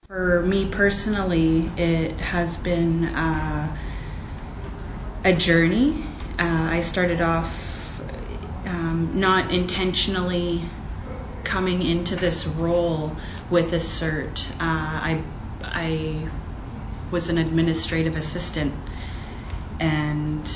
For me personally, it has been a journey. I started off not intentionally coming into this role with ASSERT. I was an administrative assistant, and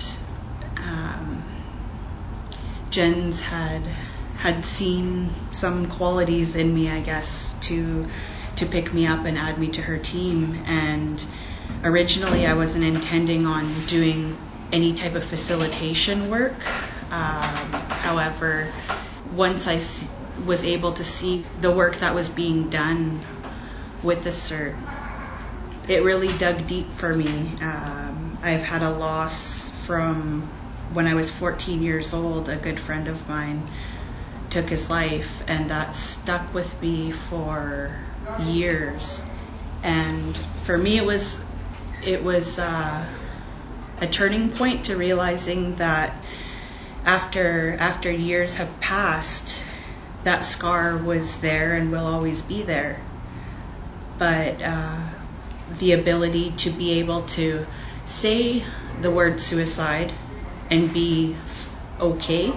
Jens had seen some qualities in me, I guess, to pick me up and add me to her team. And originally I wasn't intending on doing any type of facilitation work. However, once I was able to see the work that was being done with ASSERT, it really dug deep for me. I've had a loss from when I was 14 years old. A good friend of mine took his life, and that stuck with me for years. And for me, it was a turning point to realizing that after years have passed, that scar was there and will always be there. But the ability to be able to say the word suicide and be okay,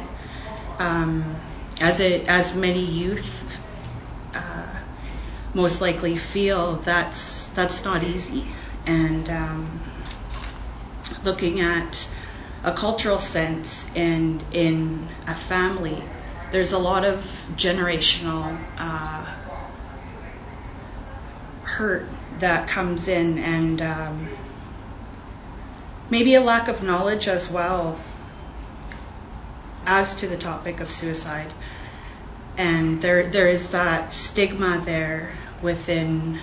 as many youth most likely feel, that's not easy. And looking at a cultural sense and in a family, there's a lot of generational hurt that comes in, and maybe a lack of knowledge as well as to the topic of suicide. And there is that stigma there within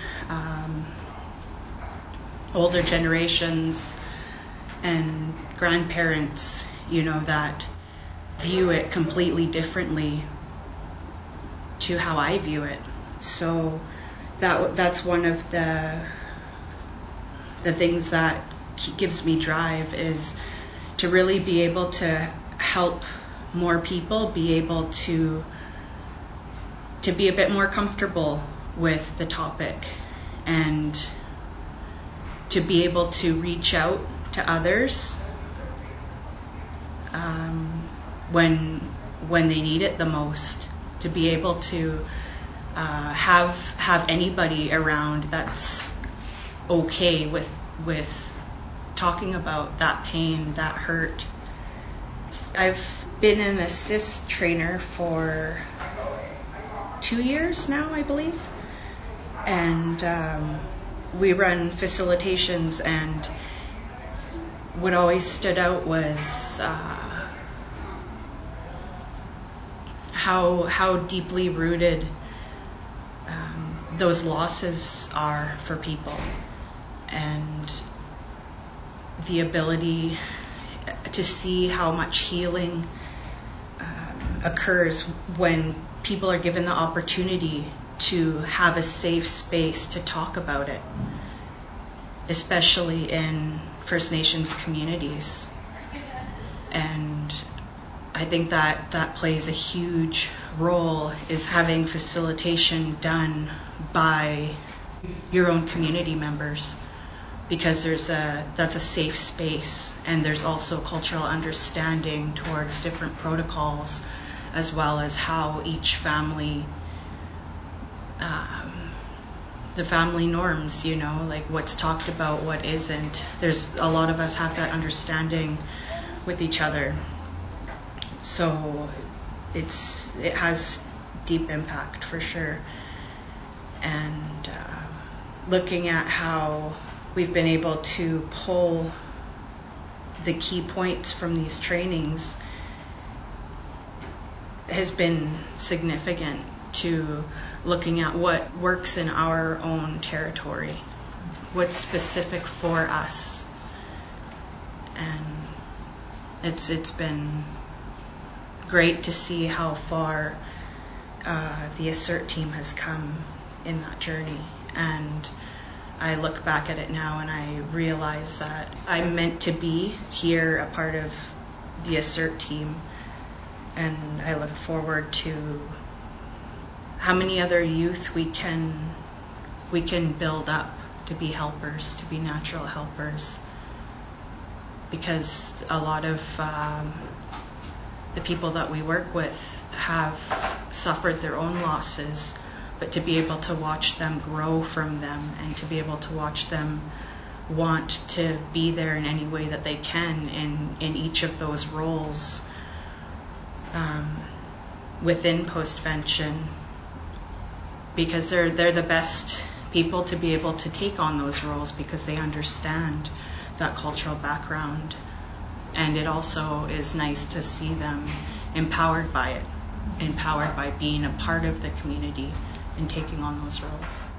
older generations and grandparents, that view it completely differently to how I view it. So that's one of the things that gives me drive, is to really be able to help more people be able to be a bit more comfortable with the topic, and to be able to reach out to others when they need it the most, to be able to have anybody around that's okay with talking about that pain, that hurt. I've been an assist trainer for 2 years now, I believe, and we run facilitations, and what always stood out was how deeply rooted those losses are for people, and the ability to see how much healing occurs when people are given the opportunity to have a safe space to talk about it, especially in First Nations communities. And I think that plays a huge role, is having facilitation done by your own community members, because that's a safe space, and there's also cultural understanding towards different protocols, as well as how each family, the family norms, like what's talked about, what isn't. There's a lot of us have that understanding with each other. So it has deep impact for sure. And looking at how we've been able to pull the key points from these trainings has been significant to looking at what works in our own territory, what's specific for us. And it's been great to see how far the ASSERT team has come in that journey. And I look back at it now and I realize that I'm meant to be here, a part of the ASSERT team. And I look forward to how many other youth we can we can build up to be helpers, to be natural helpers, because a lot of the people that we work with have suffered their own losses, but to be able to watch them grow from them and to be able to watch them want to be there in any way that they can in each of those roles within postvention, because they're the best people to be able to take on those roles because they understand that cultural background. And it also is nice to see them empowered by it, empowered by being a part of the community and taking on those roles.